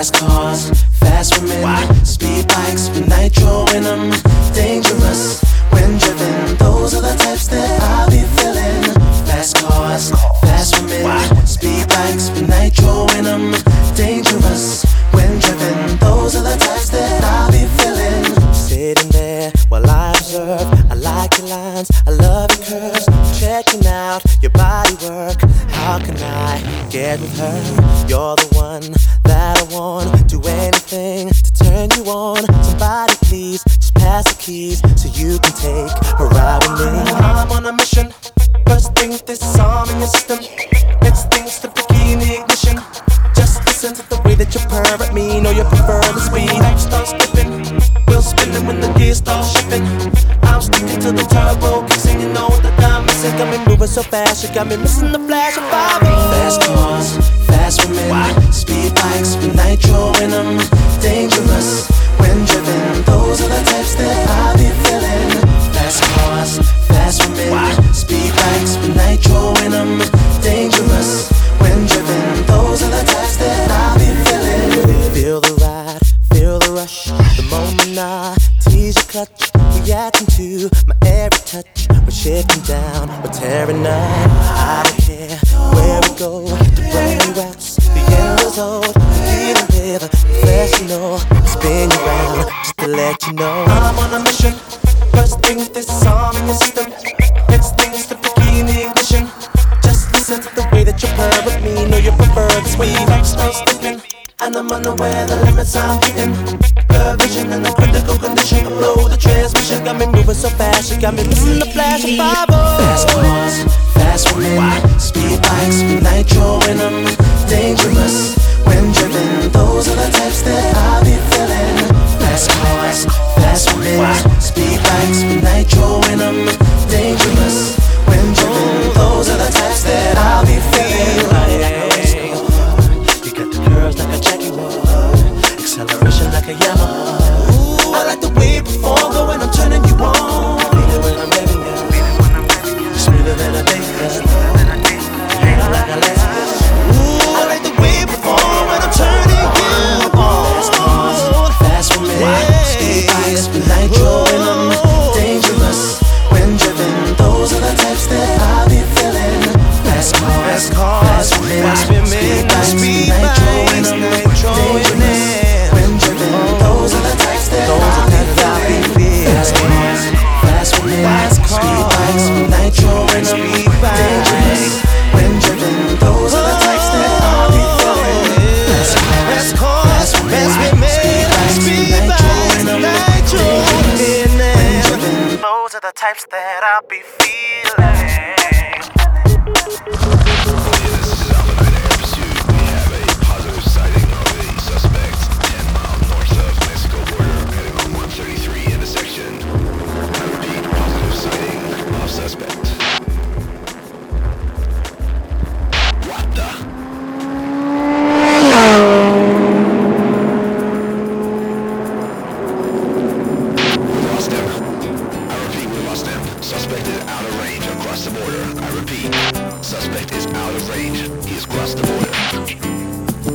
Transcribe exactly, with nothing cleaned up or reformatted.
Fast cars, fast women, speed bikes with nitro in them. Dangerous when driven, those are the types that I be feeling. Fast cars, fast women, speed bikes with nitro in them. Dangerous when driven, those are the types that I be feeling. Sitting there while I observe, I like your lines, I love your curves. Checking out your body work, how can I get with her? You're the one that I want, do anything to turn you on. Somebody please, just pass the keys so you can take a ride with me. I'm on a mission, first thing this song in your system. Next thing's the bikini ignition. Just listen to the way that you purr at me, know you prefer the speed. Life starts skipping, wheels spinning when the gears start shifting. I'm sticking to the turbo kicks and you know that I'm missing. Got me moving so fast, you got me missing the flash of five. Fast cars, fast women, speed bikes with nitro in them. Dangerous when driven, those are the types that I be feeling. Fast cars, fast women, speed bikes with nitro in them. Dangerous when driven, those are the types that I be feeling. Feel the ride, feel the rush, the moment I tease your clutch. Reacting to my every touch, we're shifting down, we're tearing up. I don't care where we go, the brain rocks, the end result. Feeling with a professional, spin you round just to let you know I'm on a mission. First thing this song in your system, next thing's the bikini ignition. Just listen to the way that you purr with me, know you prefer the speed. Lifestyle sticking, and I'm unaware the limits I'm hitting. Blur vision in a critical condition, blow the transmission. Got me moving so fast, you got me missing the flash of five. Fast cars, fast women, speed bikes with nitro in them. Dangerous when driven, those are the types that I be feeling. Fast cars, fast women, speed bikes with nitro in them. Dangerous when driven, those are the types that I be feeling. You got the curves like a Jackie Wood, acceleration like a Yamaha. I like the way you perform, though when I'm turning you on. Feel it when I'm revving you, smoother than a baby, hanging like a lesbian. I like the way you perform when I'm turning you on. Fast cars, fast women, speed bikes with nitro in them. Dangerous when driven, those are the types that I be feeling. Fast cars, fast women, speed bikes with nitro in them. Dangerous when driven, those are the types that I be feeling. Fast cars, fast women, speed bikes with nitro in them. Dangerous when driven, those are the types that I be feeling. Fast cars, fast women, speed bikes with nitro in them. Dangerous when driven, those are the types that I be feeling. Suspect is out of range across the border. I repeat, suspect is out of range. He has crossed the border.